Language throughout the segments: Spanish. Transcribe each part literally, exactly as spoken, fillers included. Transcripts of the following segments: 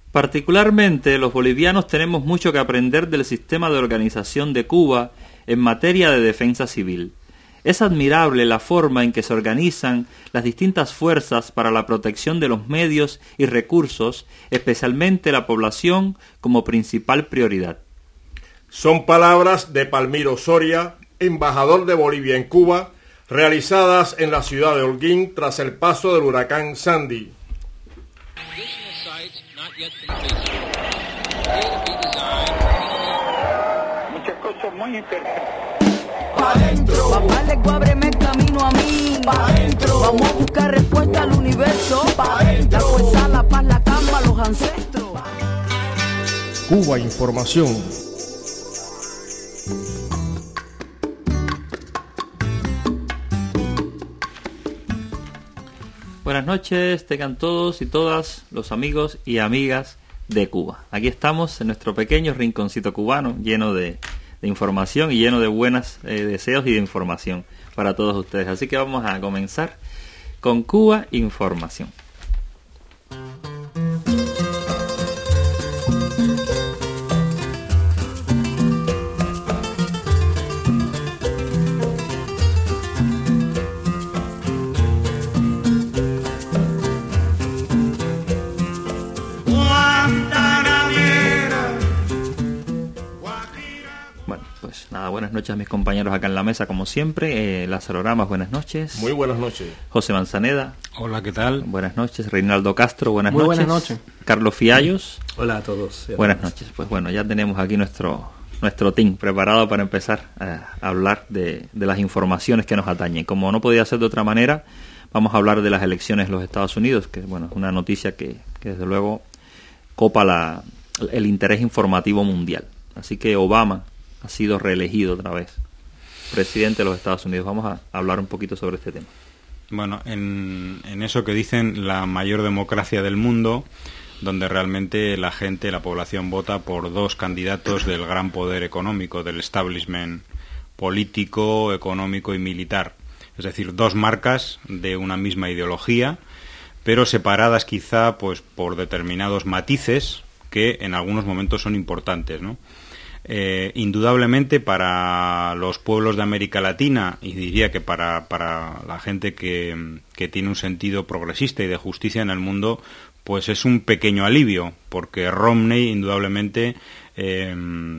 Particularmente los bolivianos tenemos mucho que aprender del sistema de organización de Cuba en materia de defensa civil. Es admirable la forma en que se organizan las distintas fuerzas para la protección de los medios y recursos, especialmente la población, como principal prioridad. Son palabras de Palmiro Soria, embajador de Bolivia en Cuba, realizadas en la ciudad de Holguín tras el paso del huracán Sandy. Muchas cosas muy interesantes. Pa' dentro. Papá, le ábreme el camino a mí. Pa' dentro. Vamos a buscar respuesta al universo. Pa' dentro. La fuerza, la paz, la calma, los ancestros. Cuba Información. Buenas noches, tengan todos y todas los amigos y amigas de Cuba. Aquí estamos en nuestro pequeño rinconcito cubano, lleno de, de información y lleno de buenos eh, deseos y de información para todos ustedes. Así que vamos a comenzar con Cuba Información. Nada, buenas noches a mis compañeros acá en la mesa, como siempre. Eh, Lázaro Ramas, buenas noches. Muy buenas noches. José Manzaneda. Hola, ¿qué tal? Buenas noches. Reinaldo Castro, buenas Muy noches. buenas noches. Carlos Fiallos. Hola a todos. Buenas todos. noches. Pues bueno, ya tenemos aquí nuestro nuestro team preparado para empezar a hablar de, de las informaciones que nos atañen. Como no podía ser de otra manera, vamos a hablar de las elecciones en los Estados Unidos, que bueno, es una noticia que, que desde luego copa la, el interés informativo mundial. Así que Obama ha sido reelegido otra vez presidente de los Estados Unidos. Vamos a hablar un poquito sobre este tema. Bueno, en, en eso que dicen la mayor democracia del mundo, donde realmente la gente, la población vota por dos candidatos del gran poder económico, del establishment político, económico y militar. Es decir, dos marcas de una misma ideología, pero separadas quizá pues por determinados matices que en algunos momentos son importantes, ¿no? Eh, indudablemente para los pueblos de América Latina, y diría que para, para la gente que, que tiene un sentido progresista y de justicia en el mundo, pues es un pequeño alivio, porque Romney indudablemente eh,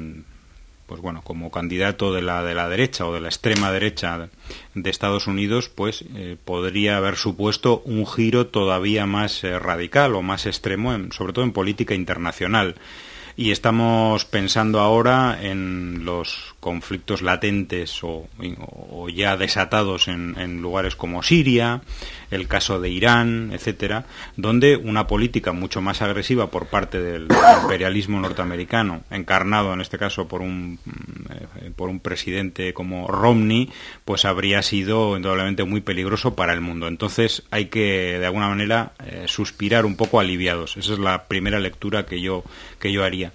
pues bueno, como candidato de la de la derecha o de la extrema derecha de Estados Unidos, pues eh, podría haber supuesto un giro todavía más eh, radical o más extremo, en, sobre todo en política internacional. Y estamos pensando ahora en los conflictos latentes o, o ya desatados en, en lugares como Siria, el caso de Irán, etcétera, donde una política mucho más agresiva por parte del imperialismo norteamericano, encarnado en este caso por un eh, por un presidente como Romney, pues habría sido indudablemente muy peligroso para el mundo. Entonces hay que de alguna manera eh, suspirar un poco aliviados. Esa es la primera lectura que yo que yo haría.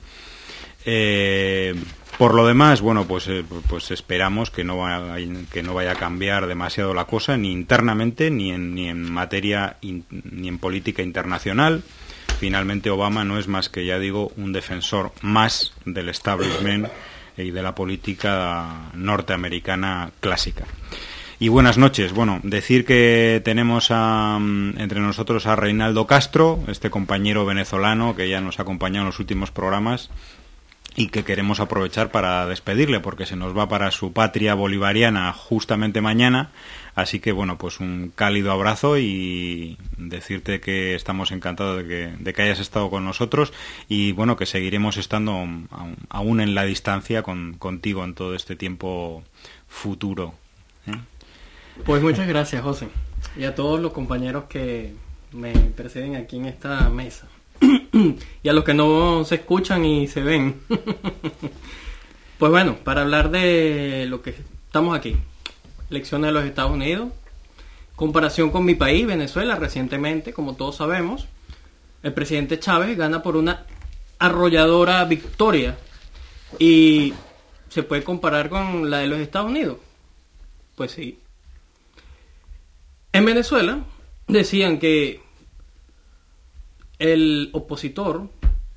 Eh, por lo demás, bueno, pues eh, pues esperamos que no vaya, que no vaya a cambiar demasiado la cosa, ni internamente, ni en, ni en materia, in, ni en política internacional. Finalmente Obama no es más que, ya digo, un defensor más del establishment y de la política norteamericana clásica. Y buenas noches. Bueno, decir que tenemos a, entre nosotros a Reinaldo Castro, este compañero venezolano que ya nos ha acompañado en los últimos programas y que queremos aprovechar para despedirle porque se nos va para su patria bolivariana justamente mañana. Así que, bueno, pues un cálido abrazo y decirte que estamos encantados de que, de que hayas estado con nosotros y, bueno, que seguiremos estando aún, aún en la distancia con, contigo en todo este tiempo futuro, ¿eh? Pues muchas gracias, José, y a todos los compañeros que me preceden aquí en esta mesa. Y a los que no se escuchan y se ven. Pues bueno, para hablar de lo que estamos aquí, elecciones de los Estados Unidos, comparación con mi país, Venezuela. Recientemente, como todos sabemos, el presidente Chávez gana por una arrolladora victoria. ¿Y se puede comparar con la de los Estados Unidos? Pues sí. En Venezuela decían que el opositor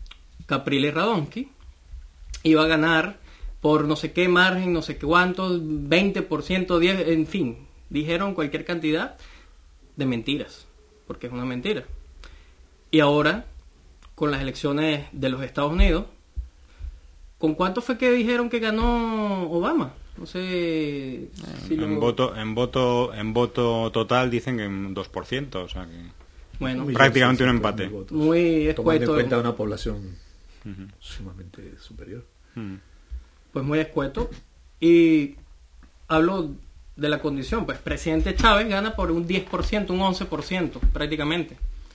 Capriles Radonsky iba a ganar por no sé qué margen, no sé qué cuánto, veinte por ciento, diez por ciento, en fin, dijeron cualquier cantidad de mentiras, porque es una mentira. Y ahora, con las elecciones de los Estados Unidos, ¿con cuánto fue que dijeron que ganó Obama? No sé si en, lo... voto en voto en voto total dicen que un dos por ciento, o sea que bueno, prácticamente un empate. Muy escueto. Tomando en cuenta en... una población uh-huh. sumamente superior. Uh-huh. Pues muy escueto. Y hablo de la condición, pues presidente Chávez gana por un diez por ciento, un once por ciento prácticamente.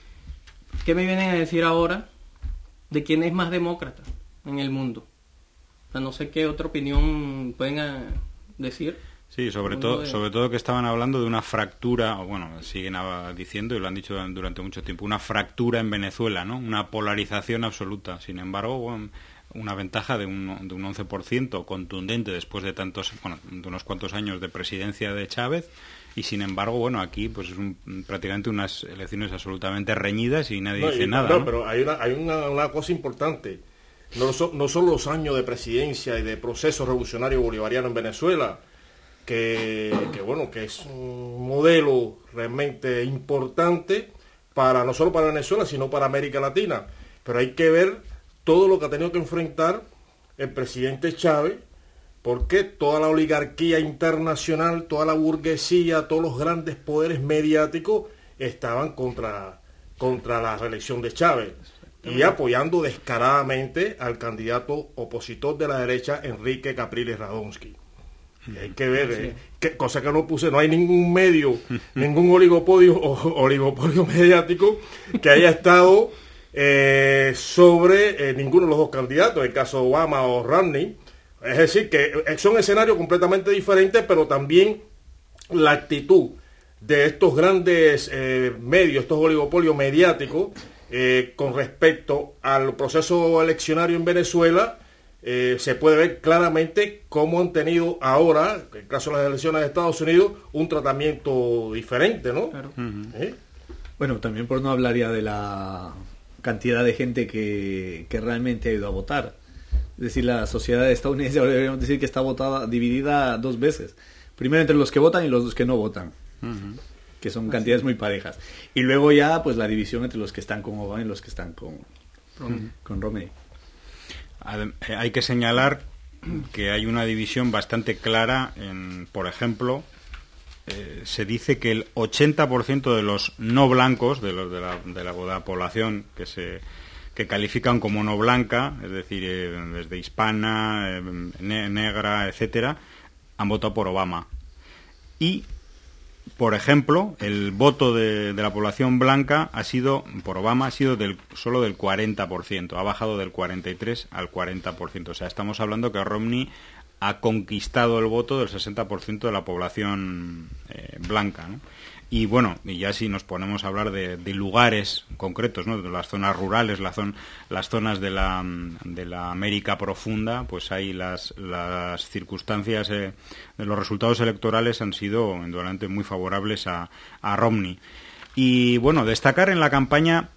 ¿Qué me vienen a decir ahora de quién es más demócrata en el mundo? O sea, no sé qué otra opinión pueden a decir. Sí, sobre todo, de... sobre todo que estaban hablando de una fractura, o bueno, siguen diciendo y lo han dicho durante mucho tiempo, una fractura en Venezuela, ¿no? Una polarización absoluta. Sin embargo, bueno, una ventaja de un, de un once por ciento contundente después de tantos, bueno, de unos cuantos años de presidencia de Chávez. Y sin embargo, bueno, aquí pues es un, prácticamente unas elecciones absolutamente reñidas y nadie no, dice y, nada. No, ¿no? pero hay una, hay una, una cosa importante. No, so, no son los años de presidencia y de proceso revolucionario bolivariano en Venezuela, que, que bueno, que es un modelo realmente importante para no solo para Venezuela, sino para América Latina. Pero hay que ver todo lo que ha tenido que enfrentar el presidente Chávez, porque toda la oligarquía internacional, toda la burguesía, todos los grandes poderes mediáticos estaban contra, contra la reelección de Chávez y apoyando descaradamente al candidato opositor de la derecha, Enrique Capriles Radonsky. Y hay que ver, eh, que, cosa que no puse, no hay ningún medio, ningún oligopolio o oligopolio mediático que haya estado eh, sobre eh, ninguno de los dos candidatos, en el caso de Obama o Romney. Es decir, que son escenarios completamente diferentes, pero también la actitud de estos grandes eh, medios, estos oligopolios mediáticos, eh, con respecto al proceso eleccionario en Venezuela, eh, se puede ver claramente cómo han tenido ahora, en el caso de las elecciones de Estados Unidos, un tratamiento diferente, ¿no? Claro. Uh-huh. ¿Eh? Bueno, también por no hablar ya de la cantidad de gente que, que realmente ha ido a votar. Es decir, la sociedad estadounidense, ahora deberíamos decir que está votada, dividida dos veces. Primero entre los que votan y los que no votan, uh-huh. que son cantidades muy parejas. Y luego ya, pues la división entre los que están con Obama y los que están con, uh-huh. con Romney. Hay que señalar que hay una división bastante clara en, por ejemplo, eh, se dice que el ochenta por ciento de los no blancos, de los de la, de la, de la población que se que califican como no blanca, es decir, eh, desde hispana, eh, ne- negra, etcétera, han votado por Obama. Y, por ejemplo, el voto de, de la población blanca ha sido, por Obama, ha sido del, solo del cuarenta por ciento, ha bajado del cuarenta y tres al cuarenta por ciento. O sea, estamos hablando que Romney ha conquistado el voto del sesenta por ciento de la población eh, blanca, ¿no? Y bueno, y ya si nos ponemos a hablar de, de lugares concretos, ¿no? De las zonas rurales, la zon, las zonas de la, de la América profunda, pues ahí las, las circunstancias eh, de los resultados electorales han sido indudablemente muy favorables a, a Romney. Y bueno, destacar en la campaña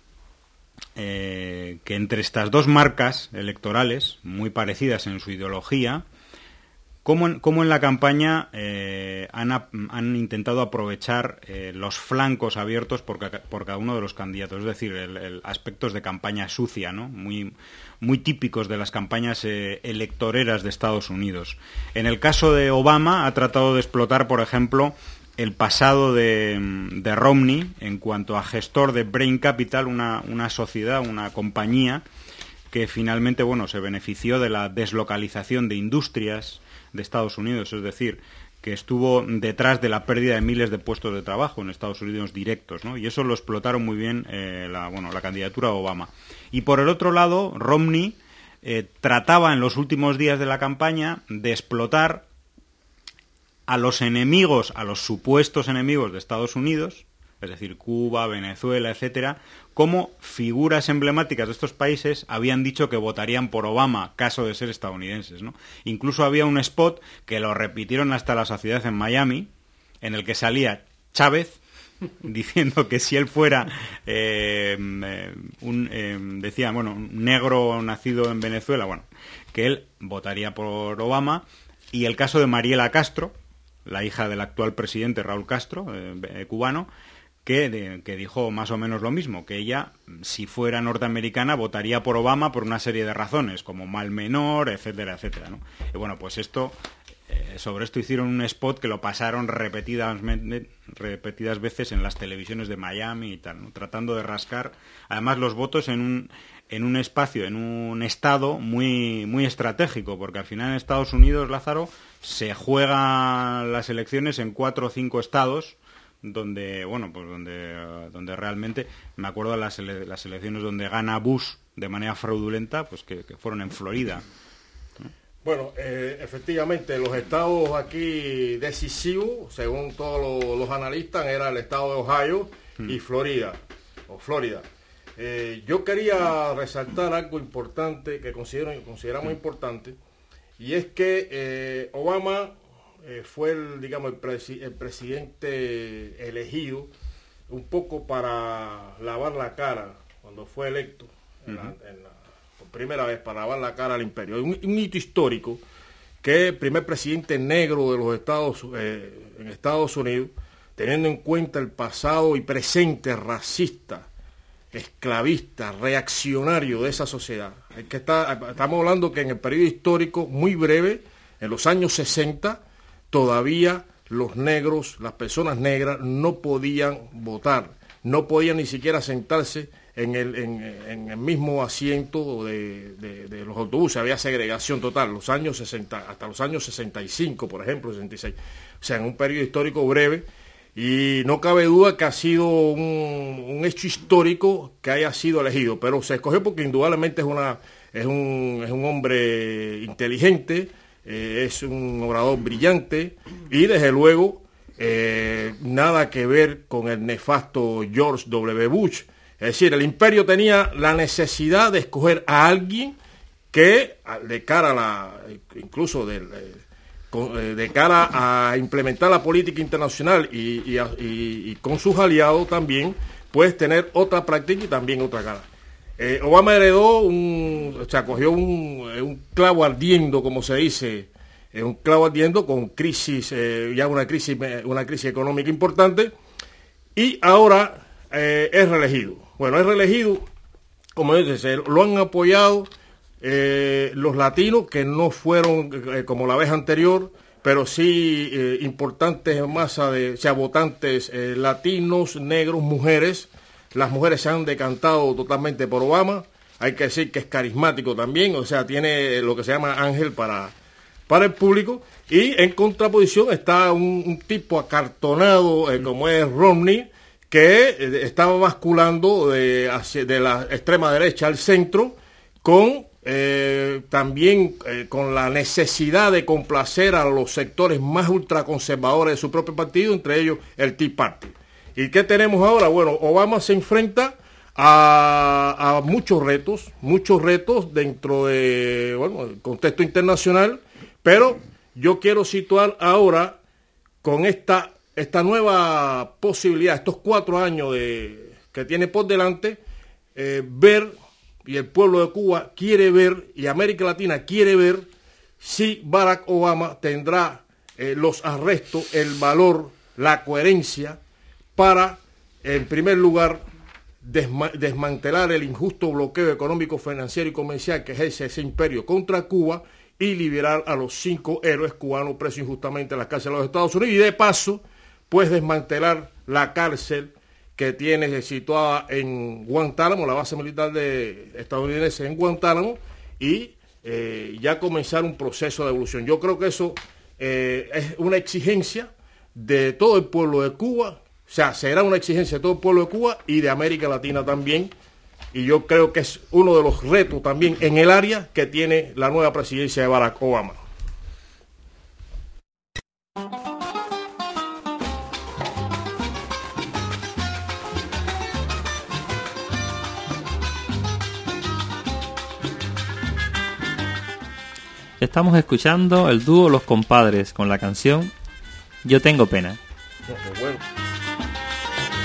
eh, que entre estas dos marcas electorales, muy parecidas en su ideología, Como en, como en la campaña eh, han, han intentado aprovechar eh, los flancos abiertos por, ca, por cada uno de los candidatos, es decir, el, el aspectos de campaña sucia, ¿no? Muy, muy típicos de las campañas eh, electoreras de Estados Unidos. En el caso de Obama ha tratado de explotar, por ejemplo, el pasado de, de Romney en cuanto a gestor de Brain Capital, una, una sociedad, una compañía que finalmente, bueno, se benefició de la deslocalización de industrias de Estados Unidos, es decir, que estuvo detrás de la pérdida de miles de puestos de trabajo en Estados Unidos directos, ¿no? Y eso lo explotaron muy bien eh, la, bueno, la candidatura de Obama. Y por el otro lado, Romney eh, trataba en los últimos días de la campaña de explotar a los enemigos, a los supuestos enemigos de Estados Unidos, es decir, Cuba, Venezuela, etcétera, como figuras emblemáticas de estos países habían dicho que votarían por Obama, caso de ser estadounidenses, ¿no? Incluso había un spot que lo repitieron hasta la saciedad en Miami, en el que salía Chávez diciendo que si él fuera eh, un, eh, decía, bueno, un negro nacido en Venezuela, bueno, que él votaría por Obama. Y el caso de Mariela Castro, la hija del actual presidente Raúl Castro, eh, cubano, que, de, que dijo más o menos lo mismo, que ella, si fuera norteamericana, votaría por Obama por una serie de razones, como mal menor, etcétera, etcétera, ¿no? Y bueno, pues esto, eh, sobre esto hicieron un spot que lo pasaron repetidas, repetidas veces en las televisiones de Miami y tal, ¿no? Tratando de rascar, además, los votos en un, en un espacio, en un estado muy, muy estratégico, porque al final en Estados Unidos, Lázaro, se juegan las elecciones en cuatro o cinco estados, donde, bueno, pues donde, donde realmente, me acuerdo de las, ele las elecciones donde gana Bush de manera fraudulenta, pues que, que fueron en Florida. Bueno, eh, efectivamente, los estados aquí decisivos, según todos los, los analistas, era el estado de Ohio hmm. y Florida, o Florida. Eh, yo quería resaltar algo importante que considero, consideramos hmm. importante, y es que eh, Obama eh, fue el, digamos, el, presi el presidente elegido un poco para lavar la cara cuando fue electo en la, en la, por primera vez, para lavar la cara al imperio. Un, un hito histórico que el primer presidente negro de los Estados eh, en Estados Unidos, teniendo en cuenta el pasado y presente racista, esclavista, reaccionario de esa sociedad. Es que está, estamos hablando que en el periodo histórico muy breve, en los años sesenta, todavía los negros, las personas negras, no podían votar, no podían ni siquiera sentarse en el, en, en el mismo asiento de, de, de los autobuses. Había segregación total, los años sesenta, hasta los años sesenta y cinco, por ejemplo, sesenta y seis. O sea, en un periodo histórico breve, y no cabe duda que ha sido un, un hecho histórico que haya sido elegido, pero se escogió porque indudablemente es, una, es, un, es un hombre inteligente, eh, es un orador brillante y desde luego eh, nada que ver con el nefasto George doble u Bush. Es decir, el imperio tenía la necesidad de escoger a alguien que, de cara a la, incluso del... de cara a implementar la política internacional y, y, y, y con sus aliados también, pues tener otra práctica y también otra cara. Eh, Obama heredó, un, o sea, cogió un, un clavo ardiendo, como se dice, eh, un clavo ardiendo con crisis, eh, ya una crisis, una crisis económica importante, y ahora eh, es reelegido. Bueno, es reelegido, como dice, lo han apoyado Eh, los latinos, que no fueron eh, como la vez anterior, pero sí eh, importantes masa de, o sea, votantes eh, latinos, negros, mujeres. Las mujeres se han decantado totalmente por Obama. Hay que decir que es carismático también, o sea, tiene lo que se llama ángel para, para el público. Y en contraposición está un, un tipo acartonado eh, como es Romney, que eh, estaba basculando de, hacia, de la extrema derecha al centro, con Eh, también eh, con la necesidad de complacer a los sectores más ultraconservadores de su propio partido, entre ellos el Tea Party. ¿Y qué tenemos ahora? Bueno, Obama se enfrenta a, a muchos retos, muchos retos dentro de, bueno, el contexto internacional, pero yo quiero situar ahora con esta, esta nueva posibilidad, estos cuatro años de, que tiene por delante, eh, ver... y el pueblo de Cuba quiere ver, y América Latina quiere ver, si Barack Obama tendrá eh, los arrestos, el valor, la coherencia, para, en primer lugar, desma desmantelar el injusto bloqueo económico, financiero y comercial que ejerce ese imperio contra Cuba, y liberar a los cinco héroes cubanos presos injustamente en las cárceles de los Estados Unidos, y de paso, pues desmantelar la cárcel que tiene situada en Guantánamo, la base militar de estadounidense en Guantánamo, y eh, ya comenzar un proceso de evolución. Yo creo que eso eh, es una exigencia de todo el pueblo de Cuba, o sea, será una exigencia de todo el pueblo de Cuba y de América Latina también, y yo creo que es uno de los retos también en el área que tiene la nueva presidencia de Barack Obama. Estamos escuchando el dúo Los Compadres con la canción Yo Tengo Pena. Bueno.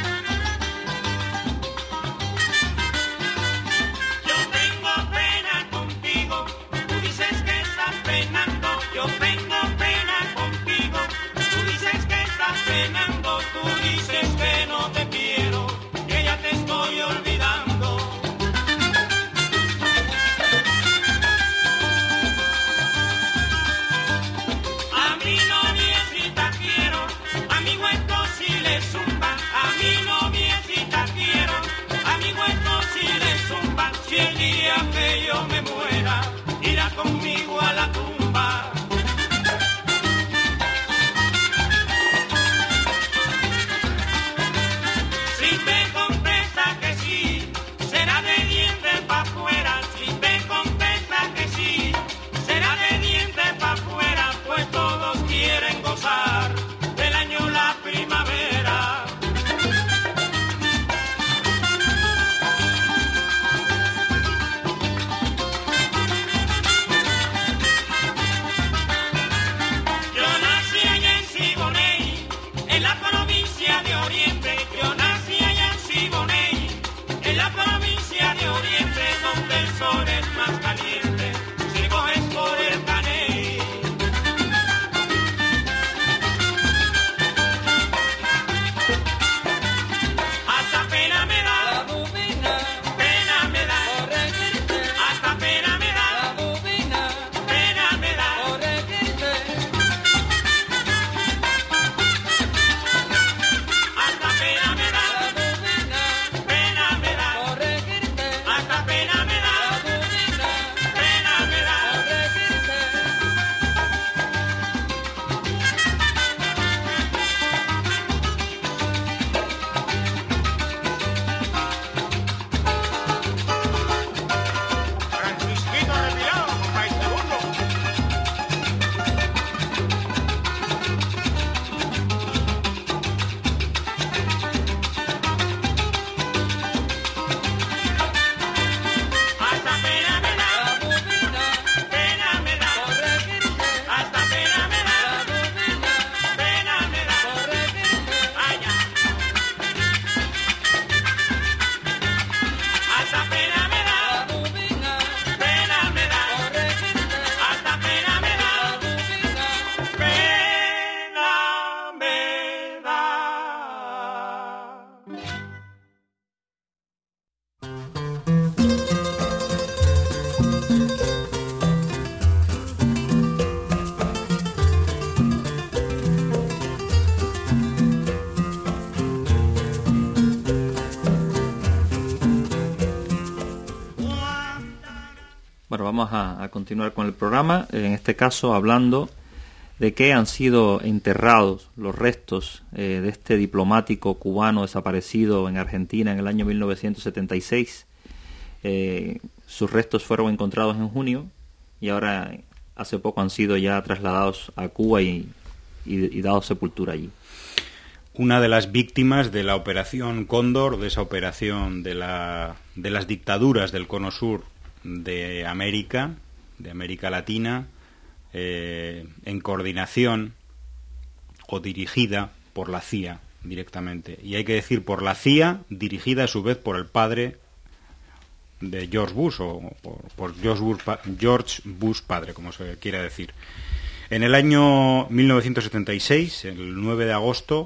Bueno, vamos a, a continuar con el programa, en este caso hablando de que han sido enterrados los restos eh, de este diplomático cubano desaparecido en Argentina en el año mil novecientos setenta y seis. Eh, sus restos fueron encontrados en junio y ahora hace poco han sido ya trasladados a Cuba y, y, y dados sepultura allí. Una de las víctimas de la Operación Cóndor, de esa operación de, la, de las dictaduras del Cono Sur de América, de América Latina, eh, en coordinación o dirigida por la C I A directamente. Y hay que decir por la C I A, dirigida a su vez por el padre de George Bush, o por, por George, Bush, George Bush padre, como se quiera decir. En el año mil novecientos setenta y seis, el nueve de agosto,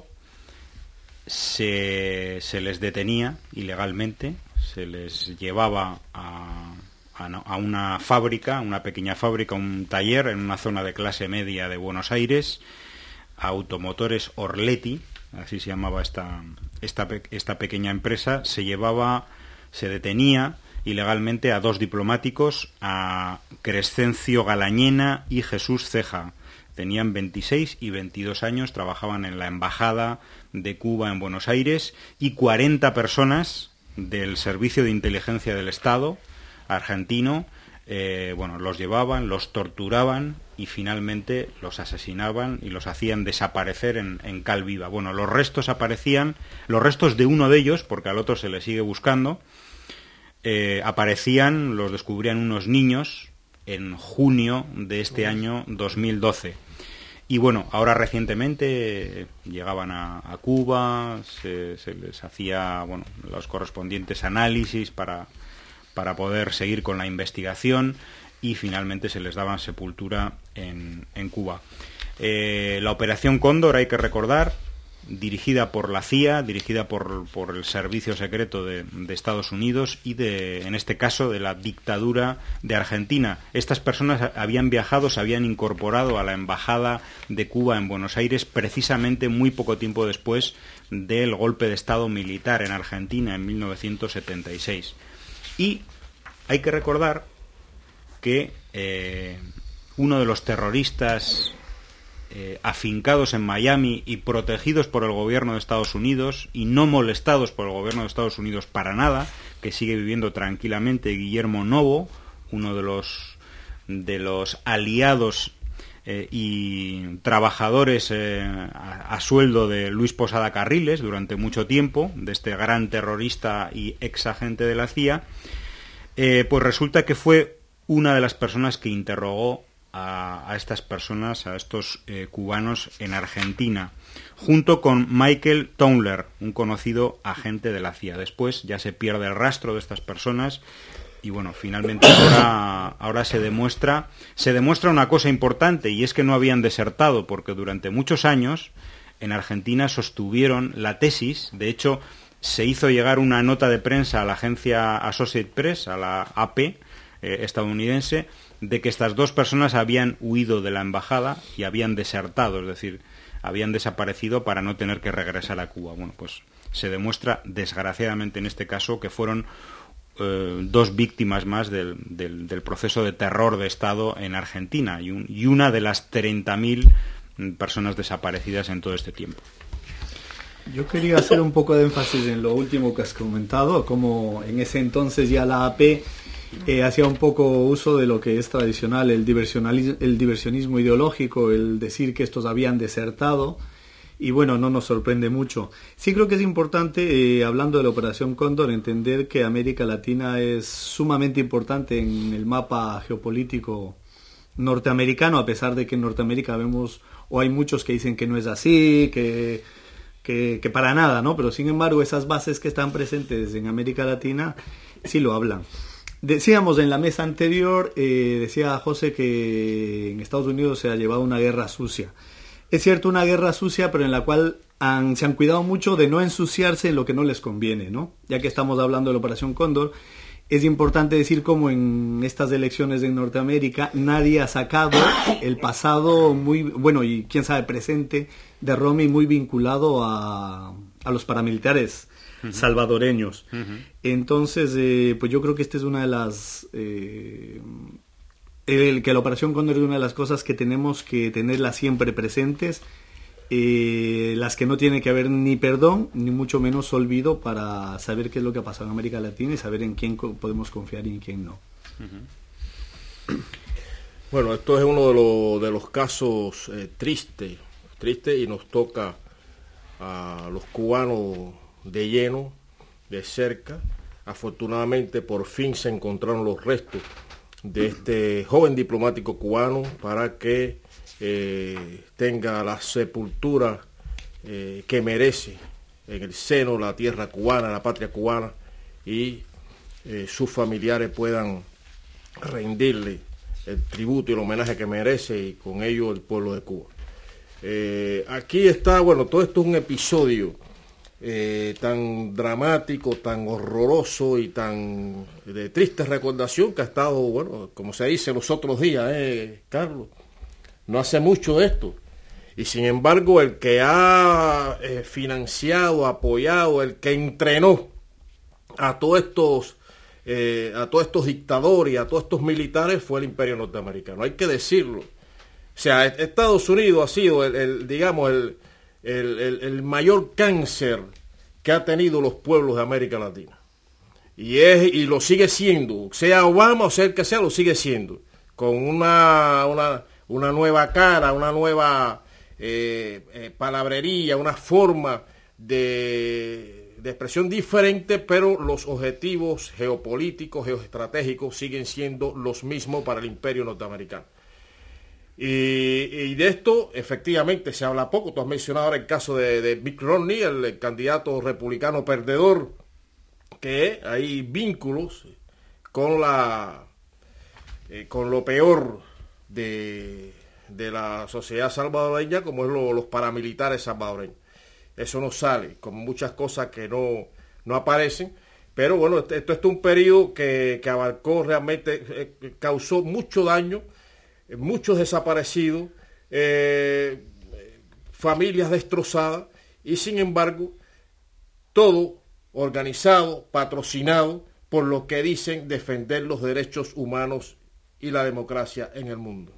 se, se les detenía ilegalmente, se les llevaba a, a, a una fábrica, una pequeña fábrica, un taller en una zona de clase media de Buenos Aires, a Automotores Orletti, así se llamaba esta, esta, esta pequeña empresa. Se llevaba, se detenía ilegalmente a dos diplomáticos, a Crescencio Galañena y Jesús Ceja. Tenían veintiséis y veintidós años, trabajaban en la Embajada de Cuba en Buenos Aires, y cuarenta personas del Servicio de Inteligencia del Estado argentino, eh, bueno, los llevaban, los torturaban y finalmente los asesinaban y los hacían desaparecer en, en cal viva. Bueno, los restos aparecían, los restos de uno de ellos, porque al otro se le sigue buscando, eh, aparecían, los descubrían unos niños en junio de este año dos mil doce. Y bueno, ahora recientemente eh, llegaban a, a Cuba, se, se les hacía, bueno, los correspondientes análisis para, para poder seguir con la investigación y finalmente se les daba sepultura en, en Cuba. Eh, la Operación Cóndor, hay que recordar, dirigida por la C I A, dirigida por, por el Servicio Secreto de, de Estados Unidos y, de, en este caso, de la dictadura de Argentina. Estas personas habían viajado, se habían incorporado a la Embajada de Cuba en Buenos Aires precisamente muy poco tiempo después del golpe de Estado militar en Argentina en mil novecientos setenta y seis. Y hay que recordar que eh, uno de los terroristas Eh, afincados en Miami y protegidos por el gobierno de Estados Unidos y no molestados por el gobierno de Estados Unidos para nada, que sigue viviendo tranquilamente, Guillermo Novo, uno de los de los aliados eh, y trabajadores eh, a, a sueldo de Luis Posada Carriles durante mucho tiempo, de este gran terrorista y ex agente de la C I A, eh, pues resulta que fue una de las personas que interrogó A, a estas personas, a estos eh, cubanos en Argentina, junto con Michael Towler, un conocido agente de la C I A. Después ya se pierde el rastro de estas personas y bueno, finalmente ahora, ahora se demuestra, se demuestra una cosa importante, y es que no habían desertado, porque durante muchos años en Argentina sostuvieron la tesis. De hecho, se hizo llegar una nota de prensa a la agencia Associated Press, a la A P eh, estadounidense, de que estas dos personas habían huido de la embajada y habían desertado, es decir, habían desaparecido para no tener que regresar a Cuba. Bueno, pues se demuestra, desgraciadamente en este caso, que fueron eh, dos víctimas más del, del, del proceso de terror de Estado en Argentina y, un, y una de las treinta mil personas desaparecidas en todo este tiempo. Yo quería hacer un poco de énfasis en lo último que has comentado, como en ese entonces ya la A P Eh, hacía un poco uso de lo que es tradicional, el diversionalismo, el diversionismo ideológico, el decir que estos habían desertado, y bueno, no nos sorprende mucho. Sí creo que es importante, eh, hablando de la Operación Cóndor, entender que América Latina es sumamente importante en el mapa geopolítico norteamericano, a pesar de que en Norteamérica vemos, o hay muchos que dicen que no es así, que, que, que para nada, ¿no? Pero sin embargo, esas bases que están presentes en América Latina sí lo hablan. Decíamos en la mesa anterior, eh, decía José que en Estados Unidos se ha llevado una guerra sucia. Es cierto, una guerra sucia, pero en la cual han, se han cuidado mucho de no ensuciarse en lo que no les conviene, ¿no? Ya que estamos hablando de la Operación Cóndor, es importante decir cómo en estas elecciones en Norteamérica nadie ha sacado el pasado muy, bueno, y quién sabe, presente de Romy muy vinculado a, a los paramilitares Uh-huh. salvadoreños. Uh-huh. Entonces, eh, pues yo creo que esta es una de las eh, el, que la Operación Cóndor es una de las cosas que tenemos que tenerlas siempre presentes, eh, las que no tiene que haber ni perdón, ni mucho menos olvido, para saber qué es lo que ha pasado en América Latina y saber en quién podemos confiar y en quién no. Uh-huh. Bueno, esto es uno de, lo, de los casos eh, tristes, triste, y nos toca a los cubanos de lleno, de cerca. Afortunadamente por fin se encontraron los restos de este joven diplomático cubano para que eh, tenga la sepultura eh, que merece en el seno de la tierra cubana, la patria cubana, y eh, sus familiares puedan rendirle el tributo y el homenaje que merece, y con ello el pueblo de Cuba. Eh, aquí está, bueno, todo esto es un episodio eh, tan dramático, tan horroroso y tan de triste recordación que ha estado, bueno, como se dice los otros días, eh, Carlos, no hace mucho de esto. Y sin embargo, el que ha eh, financiado, apoyado, el que entrenó a todos estos eh, a todos estos dictadores y a todos estos militares fue el Imperio Norteamericano. Hay que decirlo. O sea, Estados Unidos ha sido el, el digamos, el, el, el, el mayor cáncer que ha tenido los pueblos de América Latina. Y es y lo sigue siendo, sea Obama o sea el que sea, lo sigue siendo, con una una, una nueva cara, una nueva eh, eh, palabrería, una forma de, de expresión diferente, pero los objetivos geopolíticos, geoestratégicos siguen siendo los mismos para el Imperio Norteamericano. Y, y de esto efectivamente se habla poco. Tú has mencionado ahora el caso de, de Mitt Romney, el, el candidato republicano perdedor, que hay vínculos con la eh, con lo peor de, de la sociedad salvadoreña, como es lo, los paramilitares salvadoreños. Eso no sale, como muchas cosas que no, no aparecen. Pero bueno, esto, esto es un periodo que, que abarcó realmente, eh, causó mucho daño, muchos desaparecidos, eh, familias destrozadas, y sin embargo, todo organizado, patrocinado por lo que dicen defender los derechos humanos y la democracia en el mundo.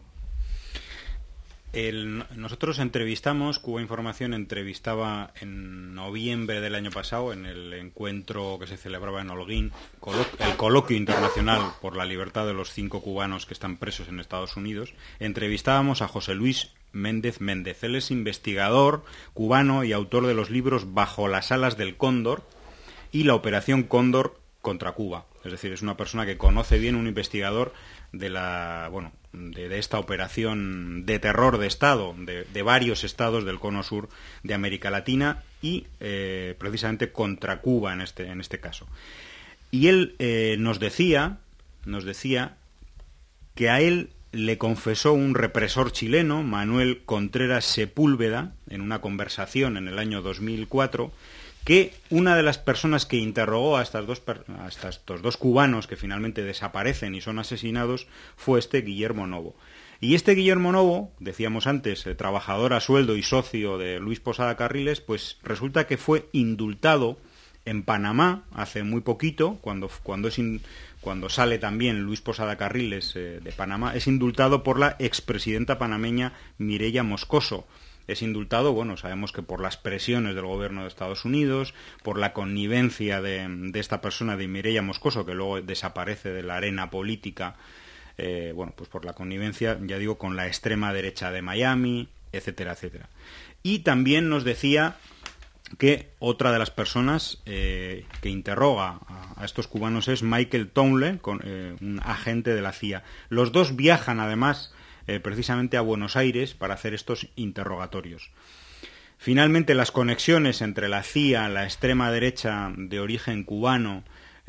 El, nosotros entrevistamos, Cuba Información entrevistaba en noviembre del año pasado, en el encuentro que se celebraba en Holguín, colo, el Coloquio Internacional por la Libertad de los cinco cubanos que están presos en Estados Unidos. Entrevistábamos a José Luis Méndez Méndez. Él es investigador cubano y autor de los libros Bajo las alas del cóndor y La Operación Cóndor contra Cuba. Es decir, es una persona que conoce bien, un investigador de la bueno de, de esta operación de terror de Estado de, de varios estados del cono sur de América Latina y eh, precisamente contra Cuba en este en este caso. Y él eh, nos decía nos decía que a él le confesó un represor chileno, Manuel Contreras Sepúlveda, en una conversación en el año dos mil cuatro, que una de las personas que interrogó a, estas dos, a estos dos cubanos que finalmente desaparecen y son asesinados fue este Guillermo Novo. Y este Guillermo Novo, decíamos antes, eh, trabajador a sueldo y socio de Luis Posada Carriles, pues resulta que fue indultado en Panamá hace muy poquito, cuando, cuando, es in, cuando sale también Luis Posada Carriles eh, de Panamá, es indultado por la expresidenta panameña Mireya Moscoso. Es indultado, bueno, sabemos que por las presiones del gobierno de Estados Unidos, por la connivencia de, de esta persona, de Mireya Moscoso, que luego desaparece de la arena política, eh, bueno, pues por la connivencia, ya digo, con la extrema derecha de Miami, etcétera, etcétera. Y también nos decía que otra de las personas eh, que interroga a, a estos cubanos es Michael Townley, con, eh, un agente de la C I A. Los dos viajan, además, Eh, precisamente a Buenos Aires para hacer estos interrogatorios. Finalmente, las conexiones entre la C I A, la extrema derecha de origen cubano,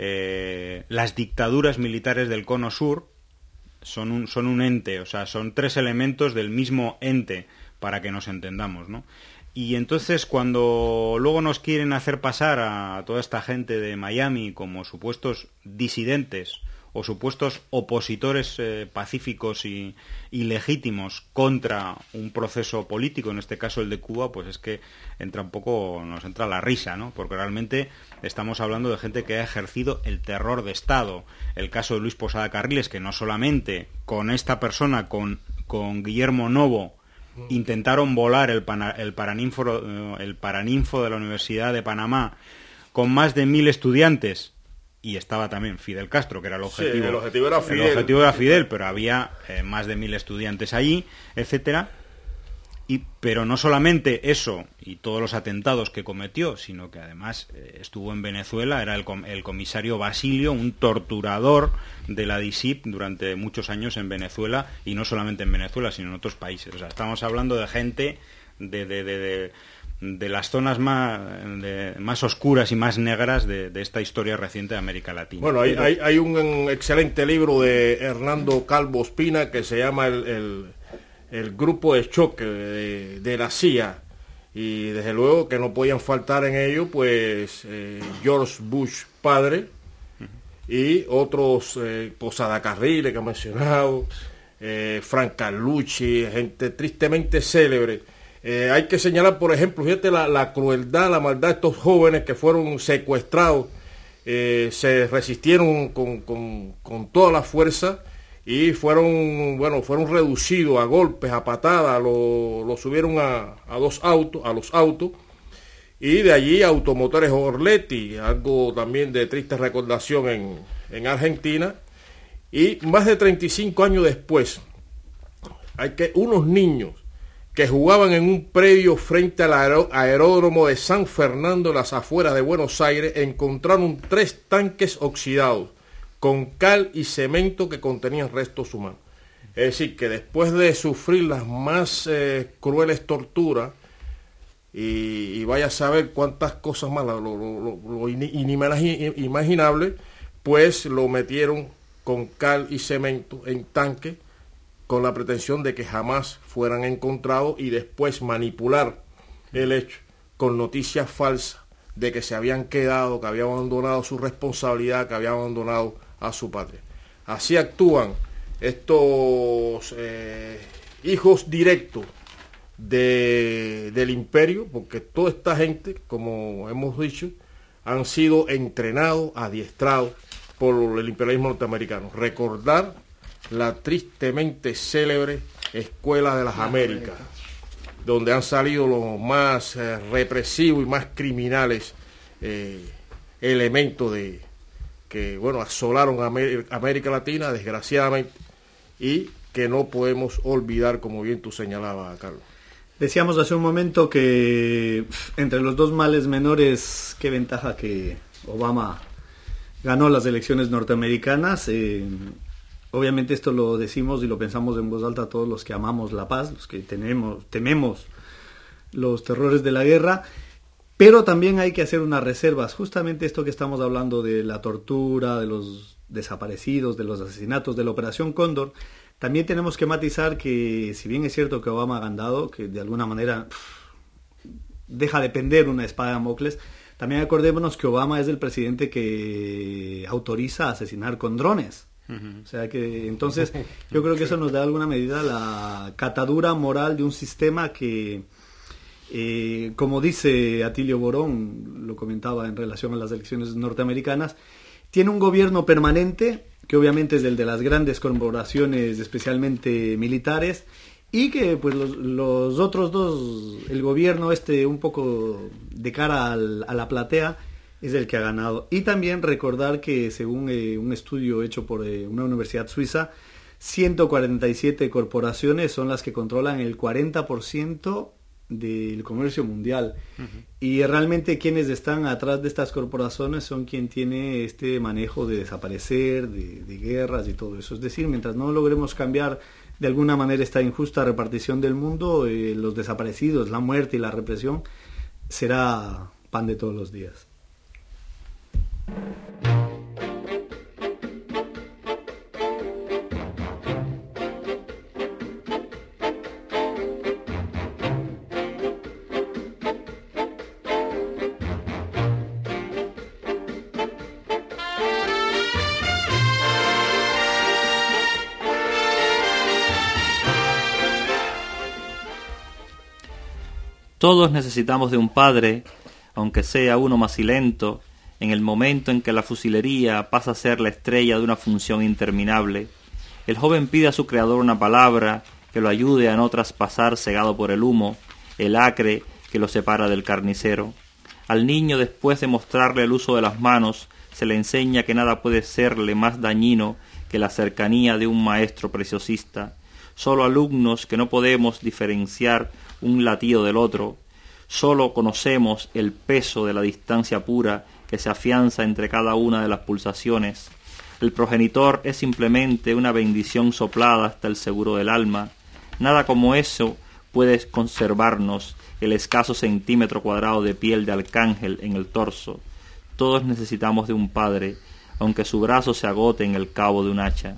eh, las dictaduras militares del cono sur, son un, son un ente, o sea, son tres elementos del mismo ente, para que nos entendamos, ¿no? Y entonces, cuando luego nos quieren hacer pasar a toda esta gente de Miami como supuestos disidentes o supuestos opositores eh, pacíficos y, y legítimos contra un proceso político, en este caso el de Cuba, pues es que entra un poco, nos entra la risa, ¿no? Porque realmente estamos hablando de gente que ha ejercido el terror de Estado. El caso de Luis Posada Carriles, que no solamente con esta persona, con, con Guillermo Novo, intentaron volar el, pana, el, paraninfo, el paraninfo de la Universidad de Panamá con más de mil estudiantes, y estaba también Fidel Castro, que era el objetivo. Sí, el objetivo era Fidel. El objetivo era Fidel, pero había eh, más de mil estudiantes allí, etcétera. Y, pero no solamente eso y todos los atentados que cometió, sino que además eh, estuvo en Venezuela, era el, com el comisario Basilio, un torturador de la D I S I P durante muchos años en Venezuela, y no solamente en Venezuela, sino en otros países. O sea, estamos hablando de gente de, de, de, de, de las zonas más, de, más oscuras y más negras de, de esta historia reciente de América Latina. Bueno, hay, hay, hay un excelente libro de Hernando Calvo Espina que se llama el... el... el grupo de choque de, de la C I A, y desde luego que no podían faltar en ello pues eh, George Bush padre y otros, eh, Posada Carriles que ha mencionado, eh, Frank Carlucci, gente tristemente célebre. Eh, hay que señalar, por ejemplo, fíjate la, la crueldad, la maldad de estos jóvenes que fueron secuestrados, eh, se resistieron con, con, con toda la fuerza, y fueron, bueno, fueron reducidos a golpes, a patadas, lo, lo subieron a, a dos autos, a los autos, y de allí Automotores Orletti, algo también de triste recordación en, en Argentina. Y más de treinta y cinco años después, hay que unos niños que jugaban en un predio frente al aer aeródromo de San Fernando, en las afueras de Buenos Aires, encontraron tres tanques oxidados con cal y cemento que contenían restos humanos. Es decir, que después de sufrir las más eh, crueles torturas, y, y vaya a saber cuántas cosas más, lo, lo, lo, lo inimaginable, pues lo metieron con cal y cemento en tanque, con la pretensión de que jamás fueran encontrados, y después manipular el hecho con noticias falsas de que se habían quedado, que habían abandonado su responsabilidad, que habían abandonado a su patria. Así actúan estos eh, hijos directos de, del imperio, porque toda esta gente, como hemos dicho, han sido entrenados, adiestrados por el imperialismo norteamericano. Recordar la tristemente célebre Escuela de las Américas, donde han salido los más eh, represivos y más criminales eh, elementos de que, bueno, asolaron a América Latina, desgraciadamente, y que no podemos olvidar, como bien tú señalabas, Carlos. Decíamos hace un momento que entre los dos males menores, qué ventaja que Obama ganó las elecciones norteamericanas. Eh, obviamente esto lo decimos y lo pensamos en voz alta todos los que amamos la paz, los que tenemos, tememos los terrores de la guerra. Pero también hay que hacer unas reservas, justamente esto que estamos hablando de la tortura, de los desaparecidos, de los asesinatos, de la Operación Cóndor. También tenemos que matizar que, si bien es cierto que Obama ha ganado, que de alguna manera pff, deja de pender una espada de Damocles, también acordémonos que Obama es el presidente que autoriza a asesinar con drones. Uh-huh. O sea que entonces yo creo que eso nos da alguna medida la catadura moral de un sistema que... Eh, como dice Atilio Borón, lo comentaba en relación a las elecciones norteamericanas, tiene un gobierno permanente, que obviamente es el de las grandes corporaciones, especialmente militares, y que pues los, los otros dos, el gobierno este un poco de cara al, a la platea, es el que ha ganado. Y también recordar que según eh, un estudio hecho por eh, una universidad suiza, ciento cuarenta y siete corporaciones son las que controlan el cuarenta por ciento del comercio mundial. Uh-huh. Y realmente quienes están atrás de estas corporaciones son quien tiene este manejo de desaparecer, de, de guerras y todo eso. Es decir, mientras no logremos cambiar de alguna manera esta injusta repartición del mundo, eh, los desaparecidos, la muerte y la represión será pan de todos los días. Todos necesitamos de un padre, aunque sea uno macilento, en el momento en que la fusilería pasa a ser la estrella de una función interminable. El joven pide a su creador una palabra que lo ayude a no traspasar, cegado por el humo, el acre que lo separa del carnicero. Al niño, después de mostrarle el uso de las manos, se le enseña que nada puede serle más dañino que la cercanía de un maestro preciosista. Solo alumnos que no podemos diferenciar un latido del otro, solo conocemos el peso de la distancia pura que se afianza entre cada una de las pulsaciones. El progenitor es simplemente una bendición soplada hasta el seguro del alma. Nada como eso puede conservarnos el escaso centímetro cuadrado de piel de arcángel en el torso. Todos necesitamos de un padre, aunque su brazo se agote en el cabo de un hacha.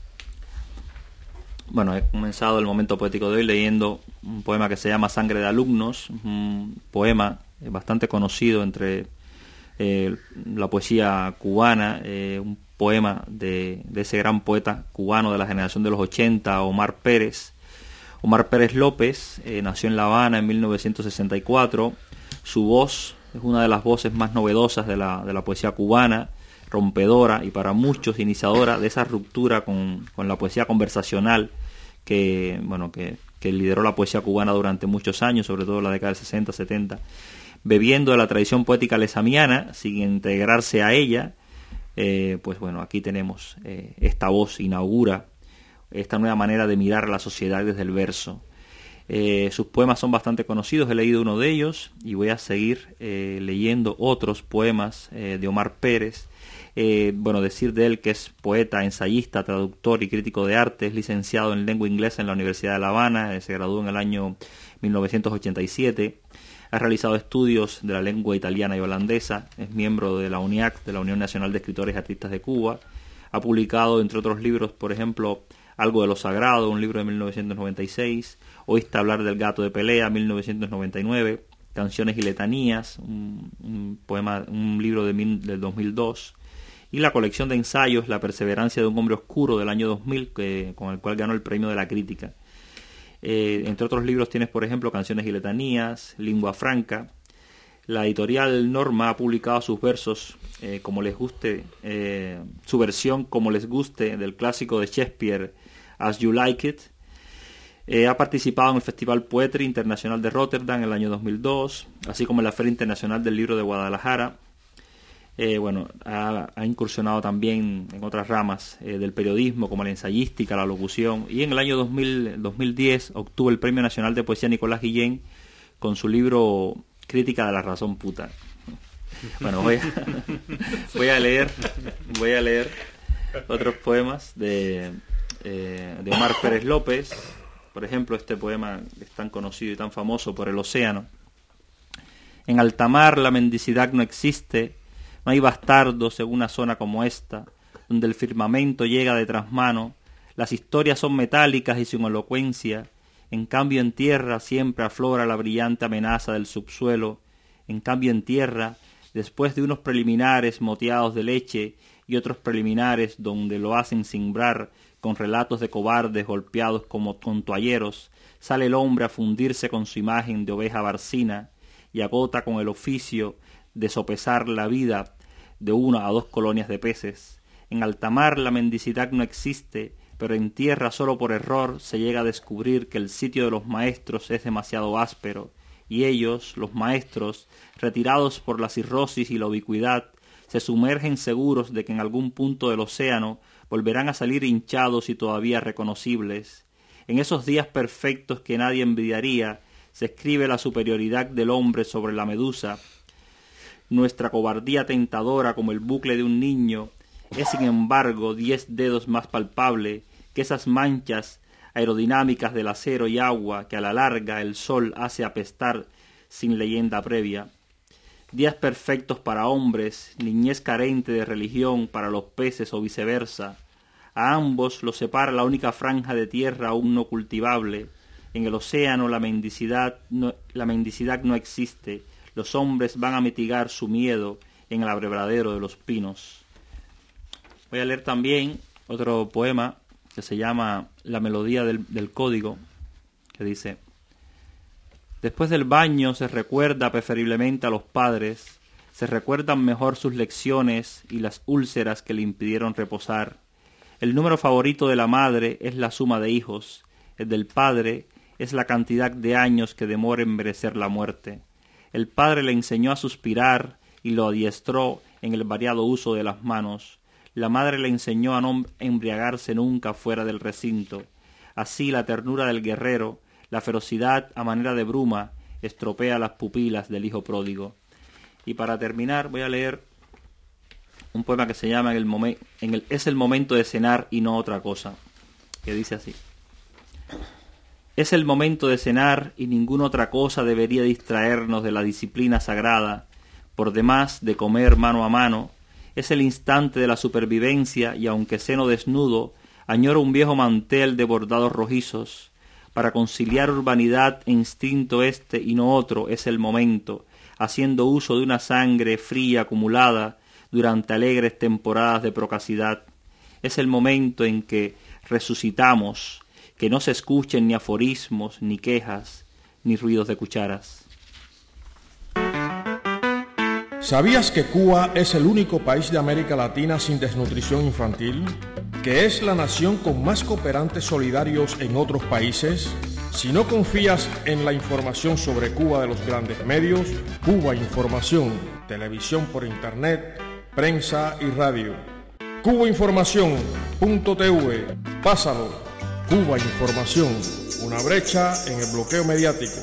Bueno, he comenzado el momento poético de hoy leyendo un poema que se llama Sangre de alumnos, un poema bastante conocido entre eh, la poesía cubana, eh, un poema de, de ese gran poeta cubano de la generación de los ochenta, Omar Pérez. Omar Pérez López eh, nació en La Habana en mil novecientos sesenta y cuatro. Su voz es una de las voces más novedosas de la, de la poesía cubana, rompedora y para muchos iniciadora de esa ruptura con, con la poesía conversacional que, bueno, que, que lideró la poesía cubana durante muchos años, sobre todo en la década del sesenta, setenta, bebiendo de la tradición poética lezamiana, sin integrarse a ella. Eh, pues bueno, aquí tenemos eh, esta voz inaugura esta nueva manera de mirar a la sociedad desde el verso. Eh, sus poemas son bastante conocidos, he leído uno de ellos y voy a seguir eh, leyendo otros poemas eh, de Omar Pérez. Eh, bueno, decir de él que es poeta, ensayista, traductor y crítico de arte, es licenciado en lengua inglesa en la Universidad de La Habana, eh, se graduó en el año mil novecientos ochenta y siete, ha realizado estudios de la lengua italiana y holandesa, es miembro de la UNIAC, de la Unión Nacional de Escritores y Artistas de Cuba, ha publicado, entre otros libros, por ejemplo, Algo de lo Sagrado, un libro de mil novecientos noventa y seis, Oíste hablar del gato de pelea, mil novecientos noventa y nueve, Canciones y letanías, un, un poema, un libro de mil, del dos mil dos, y la colección de ensayos La perseverancia de un hombre oscuro del año dos mil, que, con el cual ganó el premio de la crítica. Eh, entre otros libros tienes, por ejemplo, Canciones y letanías, Lingua franca. La editorial Norma ha publicado sus versos, eh, como les guste, eh, su versión como les guste del clásico de Shakespeare, As You Like It. Eh, ha participado en el Festival Poetry Internacional de Rotterdam en el año dos mil dos, así como en la Feria Internacional del Libro de Guadalajara. Eh, bueno, ha, ha incursionado también en otras ramas eh, del periodismo, como la ensayística, la locución, y en el año dos mil, dos mil diez obtuvo el Premio Nacional de Poesía Nicolás Guillén con su libro Crítica de la razón puta. Bueno, voy a, voy a leer voy a leer otros poemas de, eh, de Omar Pérez López. Por ejemplo, este poema es tan conocido y tan famoso por el océano. En alta mar la mendicidad no existe, no hay bastardos en una zona como esta, donde el firmamento llega de trasmano, las historias son metálicas y sin elocuencia. En cambio en tierra siempre aflora la brillante amenaza del subsuelo. En cambio en tierra, después de unos preliminares moteados de leche y otros preliminares donde lo hacen cimbrar con relatos de cobardes golpeados como con toalleros, sale el hombre a fundirse con su imagen de oveja barcina y agota con el oficio de sopesar la vida de una a dos colonias de peces. En alta mar la mendicidad no existe, pero en tierra solo por error se llega a descubrir que el sitio de los maestros es demasiado áspero, y ellos, los maestros, retirados por la cirrosis y la ubicuidad, se sumergen seguros de que en algún punto del océano volverán a salir hinchados y todavía reconocibles. En esos días perfectos que nadie envidiaría, se escribe la superioridad del hombre sobre la medusa. Nuestra cobardía tentadora como el bucle de un niño es sin embargo diez dedos más palpable que esas manchas aerodinámicas del acero y agua que a la larga el sol hace apestar sin leyenda previa. Días perfectos para hombres, niñez carente de religión para los peces o viceversa. A ambos los separa la única franja de tierra aún no cultivable. En el océano la mendicidad no, la mendicidad no existe. Los hombres van a mitigar su miedo en el abrevadero de los pinos. Voy a leer también otro poema que se llama La melodía del, del código, que dice: Después del baño se recuerda preferiblemente a los padres, se recuerdan mejor sus lecciones y las úlceras que le impidieron reposar. El número favorito de la madre es la suma de hijos, el del padre es la cantidad de años que demora en merecer la muerte. El padre le enseñó a suspirar y lo adiestró en el variado uso de las manos. La madre le enseñó a no embriagarse nunca fuera del recinto. Así la ternura del guerrero, la ferocidad a manera de bruma, estropea las pupilas del hijo pródigo. Y para terminar voy a leer un poema que se llama en el momen- en el, Es el momento de cenar y no otra cosa, que dice así. Es el momento de cenar y ninguna otra cosa debería distraernos de la disciplina sagrada. Por demás de comer mano a mano, es el instante de la supervivencia y aunque ceno desnudo, añoro un viejo mantel de bordados rojizos. Para conciliar urbanidad e instinto este y no otro es el momento, haciendo uso de una sangre fría acumulada durante alegres temporadas de procacidad. Es el momento en que resucitamos, que no se escuchen ni aforismos, ni quejas, ni ruidos de cucharas. ¿Sabías que Cuba es el único país de América Latina sin desnutrición infantil? ¿Que es la nación con más cooperantes solidarios en otros países? Si no confías en la información sobre Cuba de los grandes medios, Cuba Información, televisión por internet, prensa y radio. cuba información punto t v, pásalo. Cuba Información, una brecha en el bloqueo mediático.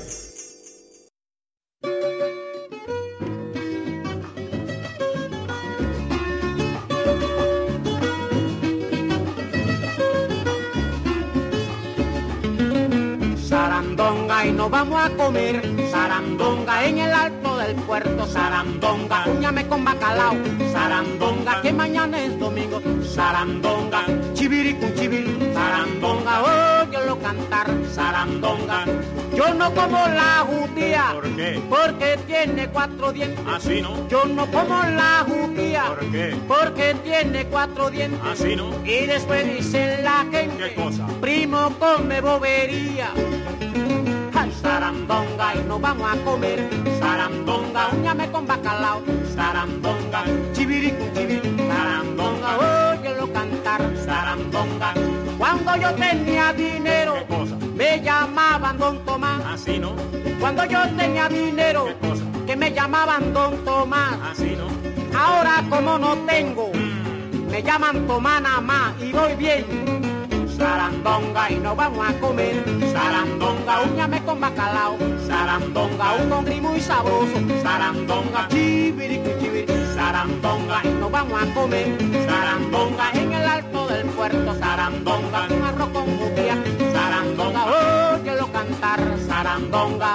Sarandonga y nos vamos a comer sarandonga en el alto del puerto, sarandonga, uñame con bacalao, sarandonga, que mañana es domingo, sarandonga, chiviri con chiviri, sarandonga, óyelo cantar, sarandonga. Yo no como la judía, ¿Por qué? porque tiene cuatro dientes. Así no. Yo no como la judía, ¿Por qué? porque tiene cuatro dientes. Así no. Y después dice la gente, ¿Qué cosa? primo come bobería. Ay, sarandonga y nos vamos a comer sarandonga, uñame con bacalao, sarandonga, chiviri con chiviri, sarandonga, óyelo cantar, sarandonga. Cuando yo tenía dinero, ¿Qué cosa? me llamaban Don Tomás. Así no. Cuando yo tenía dinero, ¿Qué cosa? que me llamaban Don Tomás. Así no. Ahora como no tengo, me llaman Tomás nada más y voy bien. Sarandonga y nos vamos a comer sarandonga, uñame con bacalao, sarandonga, un congri muy sabroso, sarandonga, chiviri chiviri, sarandonga y nos vamos a comer sarandonga en el alto del puerto, sarandonga, un arroz con judía, sarandonga, óyelo cantar, sarandonga.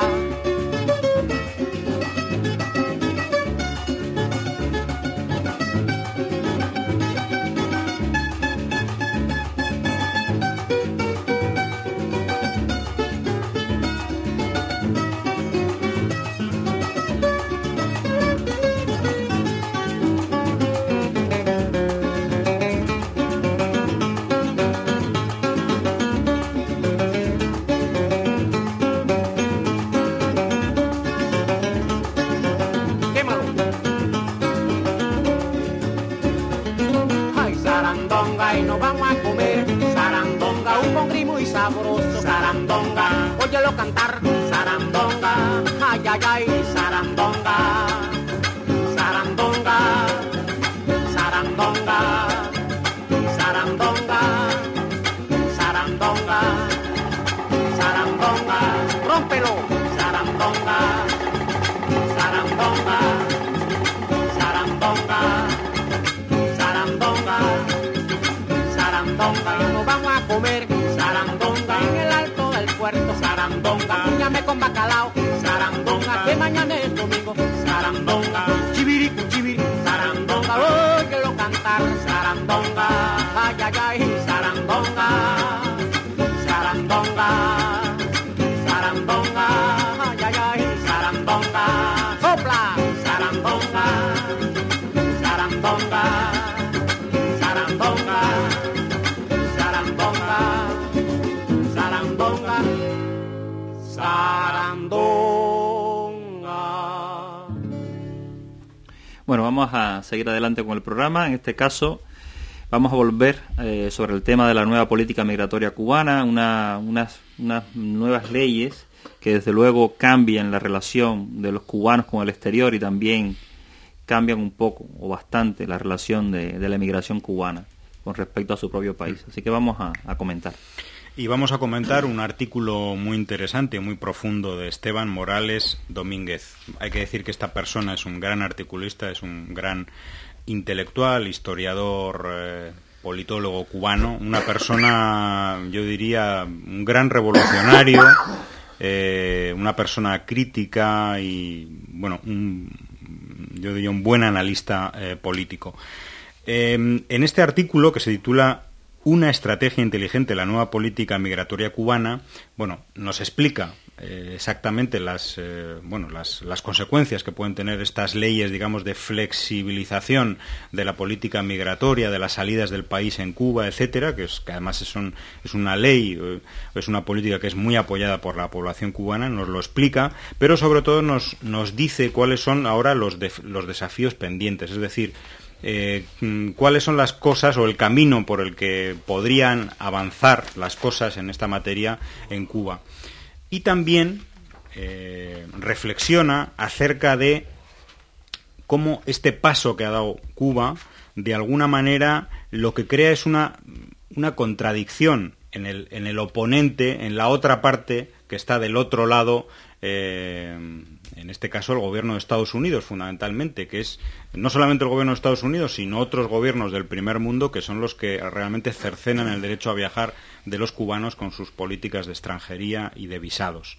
Y nos vamos a comer sarandonga, un congri muy sabroso, sarandonga, óyelo cantar, sarandonga, ay, ay, ay, sarandonga, sarandonga, sarandonga, sarandonga, sarandonga, sarandonga, rómpelo, sarandonga, sarandonga, sarandonga, sarandonga. Sarandonga, nos vamos a comer sarandonga en el alto del puerto, sarandonga, uñame con bacalao, sarandonga, que mañana es domingo, sarandonga, chiviri con chiviri, sarandonga, óyelo cantar, sarandonga, ay, ay, ay, sarandonga, sarandonga, sarandonga, ay, ay, ay, sarandonga, sopla, sarandonga, sarandonga, sarandonga. Sarandonga, sarandonga, sarandonga. Bueno, vamos a seguir adelante con el programa. En este caso vamos a volver eh, sobre el tema de la nueva política migratoria cubana, una, unas, unas nuevas leyes que desde luego cambian la relación de los cubanos con el exterior y también cambian un poco o bastante la relación de, de la emigración cubana con respecto a su propio país. Así que vamos a, a comentar. Y vamos a comentar un artículo muy interesante, muy profundo de Esteban Morales Domínguez. Hay que decir que esta persona es un gran articulista, es un gran intelectual, historiador, eh, politólogo cubano, una persona, yo diría, un gran revolucionario, eh, una persona crítica y, bueno, un, yo diría un buen analista eh, político. Eh, en este artículo, que se titula Una estrategia inteligente, la nueva política migratoria cubana, bueno, nos explica eh, exactamente las, eh, bueno, las, las consecuencias que pueden tener estas leyes, digamos, de flexibilización de la política migratoria, de las salidas del país en Cuba, etcétera, que, es, que además es, un, es una ley, eh, es una política que es muy apoyada por la población cubana, nos lo explica, pero sobre todo nos, nos dice cuáles son ahora los, de, los desafíos pendientes, es decir, Eh, cuáles son las cosas o el camino por el que podrían avanzar las cosas en esta materia en Cuba. Y también eh, reflexiona acerca de cómo este paso que ha dado Cuba, de alguna manera, lo que crea es una, una contradicción en el, en el oponente, en la otra parte que está del otro lado, eh, en este caso el gobierno de Estados Unidos, fundamentalmente, que es no solamente el gobierno de Estados Unidos, sino otros gobiernos del primer mundo que son los que realmente cercenan el derecho a viajar de los cubanos con sus políticas de extranjería y de visados.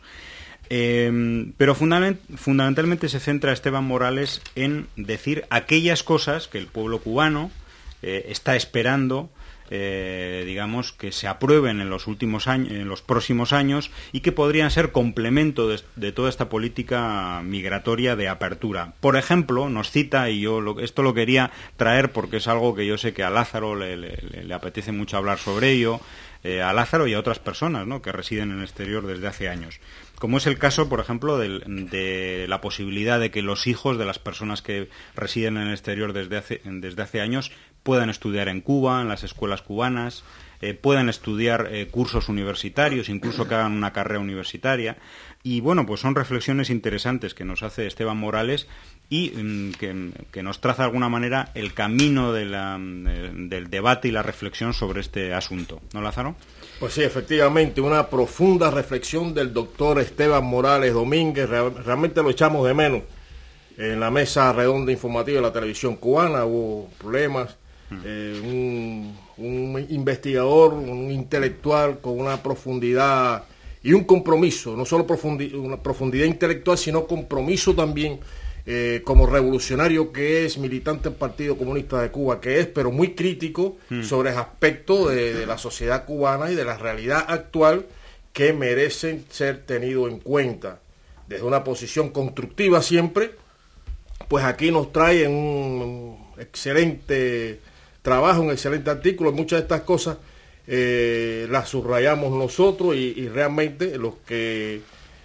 Eh, pero fundament- fundamentalmente se centra Esteban Morales en decir aquellas cosas que el pueblo cubano eh, está esperando, Eh, digamos, que se aprueben en los últimos años, en los próximos años, y que podrían ser complemento de, de toda esta política migratoria de apertura. Por ejemplo, nos cita, y yo lo, esto lo quería traer porque es algo que yo sé que a Lázaro le, le, le apetece mucho hablar sobre ello, eh, a Lázaro y a otras personas, ¿no?, que residen en el exterior desde hace años. Como es el caso, por ejemplo, de, de la posibilidad de que los hijos de las personas que residen en el exterior desde hace, desde hace años puedan estudiar en Cuba, en las escuelas cubanas, eh, puedan estudiar eh, cursos universitarios, incluso que hagan una carrera universitaria. Y bueno, pues son reflexiones interesantes que nos hace Esteban Morales y mm, que, que nos traza de alguna manera el camino de la, de, del debate y la reflexión sobre este asunto. ¿No, Lázaro? Pues sí, efectivamente, una profunda reflexión del doctor Esteban Morales Domínguez. Realmente lo echamos de menos. En la mesa redonda informativa de la televisión cubana hubo problemas. Eh, un, un investigador, un intelectual con una profundidad y un compromiso, no solo profundi- una profundidad intelectual, sino compromiso también eh, como revolucionario que es, militante del Partido Comunista de Cuba que es, pero muy crítico mm. sobre aspectos de, de la sociedad cubana y de la realidad actual que merecen ser tenidos en cuenta desde una posición constructiva siempre. Pues aquí nos trae un excelente trabajo, un excelente artículo. Muchas de estas cosas eh, las subrayamos nosotros y, y realmente los que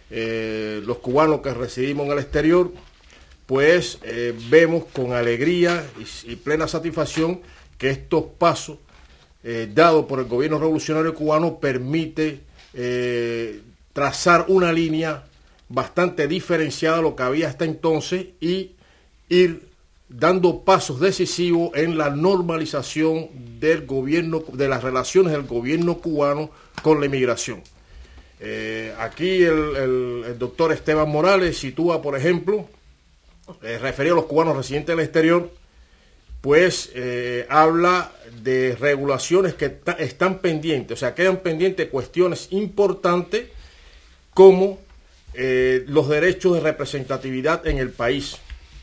eh, los cubanos que residimos en el exterior, pues eh, vemos con alegría y, y plena satisfacción que estos pasos eh, dados por el gobierno revolucionario cubano permite eh, trazar una línea bastante diferenciada a lo que había hasta entonces y ir dando pasos decisivos en la normalización del gobierno, de las relaciones del gobierno cubano con la inmigración. Eh, aquí el, el, el doctor Esteban Morales sitúa, por ejemplo, eh, referido a los cubanos residentes del exterior, pues eh, habla de regulaciones que ta, están pendientes, o sea, quedan pendientes cuestiones importantes como eh, los derechos de representatividad en el país.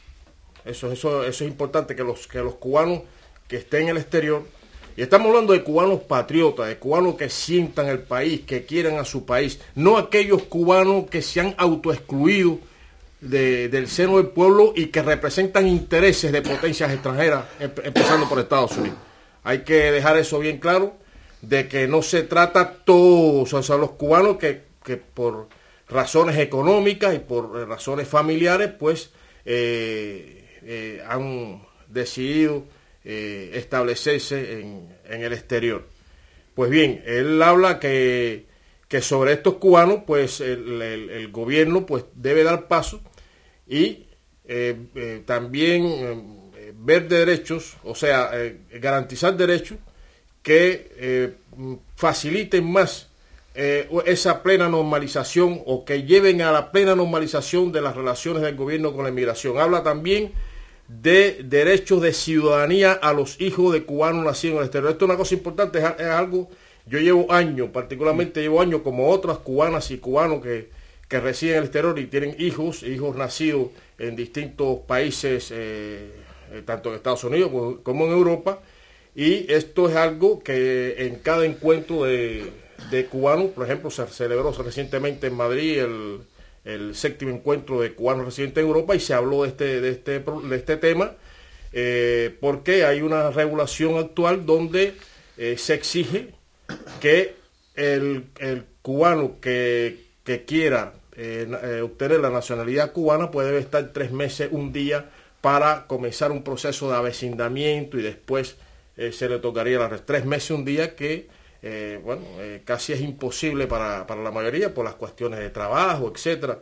Eso, eso, eso es importante, que los, que los cubanos que estén en el exterior, y estamos hablando de cubanos patriotas, de cubanos que sientan el país, que quieran a su país, no aquellos cubanos que se han autoexcluido de, del seno del pueblo y que representan intereses de potencias extranjeras, empezando por Estados Unidos. Hay que dejar eso bien claro, de que no se trata todos, o sea, los cubanos que, que por razones económicas y por razones familiares, pues, eh, eh, han decidido eh, establecerse en, en el exterior. Pues bien, él habla que, que sobre estos cubanos, pues el, el, el gobierno pues debe dar paso y eh, eh, también eh, ver derechos, o sea, eh, garantizar derechos que eh, faciliten más eh, esa plena normalización o que lleven a la plena normalización de las relaciones del gobierno con la inmigración. Habla también de derechos de ciudadanía a los hijos de cubanos nacidos en el exterior. Esto es una cosa importante, es, es algo, yo llevo años, particularmente llevo años como otras cubanas y cubanos que, que residen en el exterior y tienen hijos, hijos nacidos en distintos países, eh, tanto en Estados Unidos como, como en Europa, y esto es algo que en cada encuentro de, de cubanos, por ejemplo, se celebró recientemente en Madrid el, el séptimo encuentro de cubanos residentes en Europa y se habló de este, de este, de este tema, eh, porque hay una regulación actual donde eh, se exige que el, el cubano que, que quiera eh, eh, obtener la nacionalidad cubana puede estar tres meses, un día, para comenzar un proceso de avecindamiento y después eh, se le tocaría las tres meses, un día que eh, bueno, eh, casi es imposible para, para la mayoría por las cuestiones de trabajo, etcétera.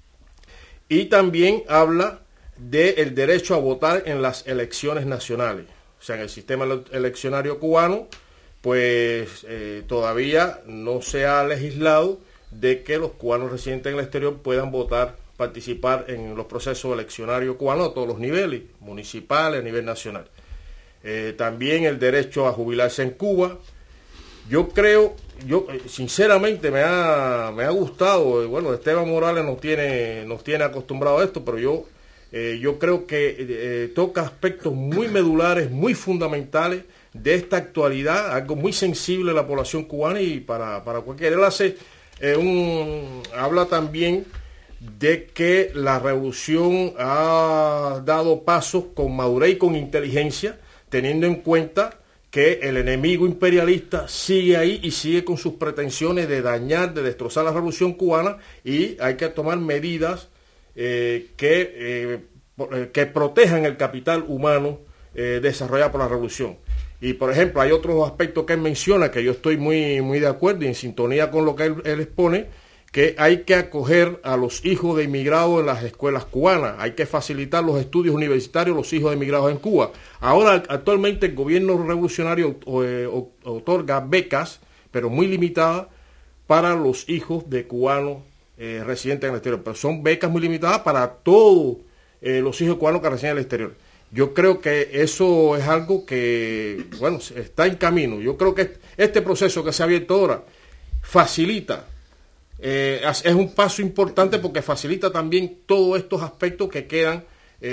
Y también habla del derecho a votar en las elecciones nacionales. O sea, en el sistema eleccionario cubano, pues eh, todavía no se ha legislado de que los cubanos residentes en el exterior puedan votar, participar en los procesos eleccionarios cubanos a todos los niveles, municipales, a nivel nacional. Eh, también el derecho a jubilarse en Cuba. Yo creo, yo sinceramente me ha, me ha gustado, bueno, Esteban Morales nos tiene, nos tiene acostumbrado a esto, pero yo, eh, yo creo que eh, toca aspectos muy medulares, muy fundamentales de esta actualidad, algo muy sensible a la población cubana y para, para cualquiera. Él hace, eh, un, habla también de que la revolución ha dado pasos con madurez y con inteligencia, teniendo en cuenta que el enemigo imperialista sigue ahí y sigue con sus pretensiones de dañar, de destrozar la revolución cubana, y hay que tomar medidas eh, que, eh, que protejan el capital humano eh, desarrollado por la revolución. Y por ejemplo, hay otros aspectos que él menciona que yo estoy muy, muy de acuerdo y en sintonía con lo que él, él expone, que hay que acoger a los hijos de inmigrados en las escuelas cubanas, hay que facilitar los estudios universitarios a los hijos de inmigrados en Cuba. Ahora, actualmente el gobierno revolucionario eh, otorga becas, pero muy limitadas, para los hijos de cubanos eh, residentes en el exterior, pero son becas muy limitadas para todos eh, los hijos cubanos que residen en el exterior. Yo creo que eso es algo que, bueno, está en camino. Yo creo que este proceso que se ha abierto ahora facilita, Eh, es un paso importante porque facilita también todos estos aspectos que quedan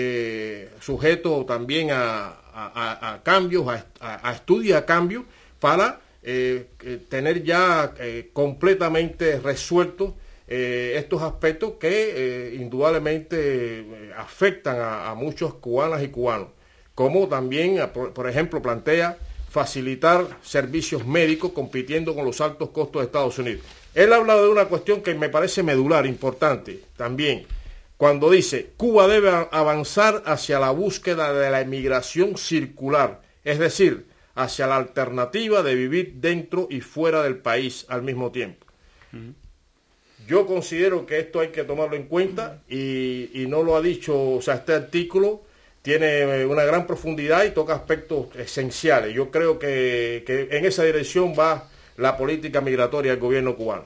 eh, sujetos también a, a, a cambios, a, a, a estudios, a cambios, para eh, tener ya eh, completamente resueltos eh, estos aspectos que eh, indudablemente eh, afectan a, a muchos cubanas y cubanos, como también, a, por, por ejemplo, plantea facilitar servicios médicos compitiendo con los altos costos de Estados Unidos. Él habla de una cuestión que me parece medular, importante también, cuando dice: Cuba debe avanzar hacia la búsqueda de la emigración circular, es decir, hacia la alternativa de vivir dentro y fuera del país al mismo tiempo. Uh-huh. Yo considero que esto hay que tomarlo en cuenta y, y no lo ha dicho, o sea, este artículo tiene una gran profundidad y toca aspectos esenciales. Yo creo que, que en esa dirección va la política migratoria del gobierno cubano.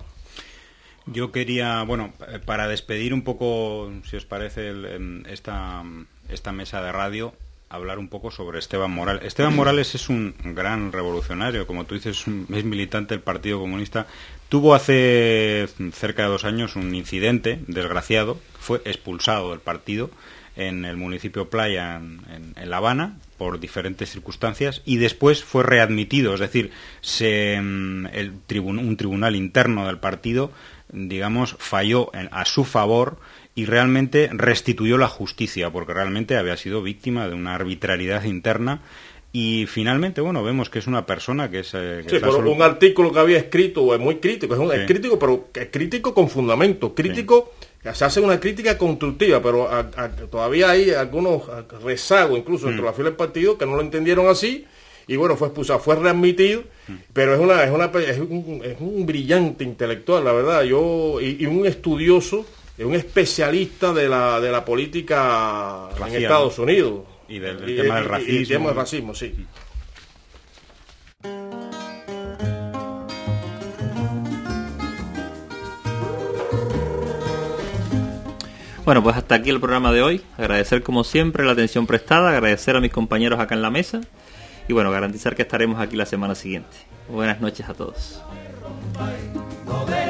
Yo quería, bueno, para despedir un poco, si os parece, el, esta, esta mesa de radio, hablar un poco sobre Esteban Morales. Esteban Morales es un gran revolucionario, como tú dices, es, un, es militante del Partido Comunista. Tuvo hace cerca de dos años un incidente desgraciado, fue expulsado del partido en el municipio Playa, en, en, en La Habana, por diferentes circunstancias, y después fue readmitido, es decir, se, el tribun, un tribunal interno del partido, digamos, falló en, a su favor y realmente restituyó la justicia, porque realmente había sido víctima de una arbitrariedad interna. Y finalmente, bueno, vemos que es una persona que es... Eh, que sí, es pero solu- un artículo que había escrito es muy crítico, es, un, sí. es crítico, pero es crítico con fundamento, crítico sí. se hace una crítica constructiva, pero a, a, todavía hay algunos rezagos, incluso dentro mm. de la fila del partido, que no lo entendieron así, y bueno, fue expulsado, fue readmitido, mm. pero es una es una es un, es un brillante intelectual, la verdad, yo y, y un estudioso, un especialista de la de la política racial en Estados Unidos y del, del y, tema del racismo, y, y tema del racismo, sí. Mm. Bueno, pues hasta aquí el programa de hoy. Agradecer como siempre la atención prestada, agradecer a mis compañeros acá en la mesa y bueno, garantizar que estaremos aquí la semana siguiente. Buenas noches a todos.